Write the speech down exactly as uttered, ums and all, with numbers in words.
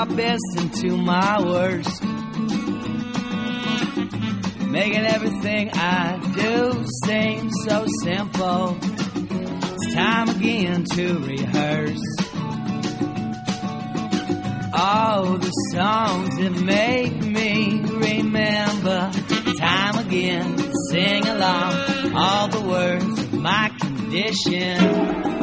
my best into my worst, making everything I do seem so simple. It's time again to rehearse all the songs that make me remember. Time again, sing along all the words of my condition.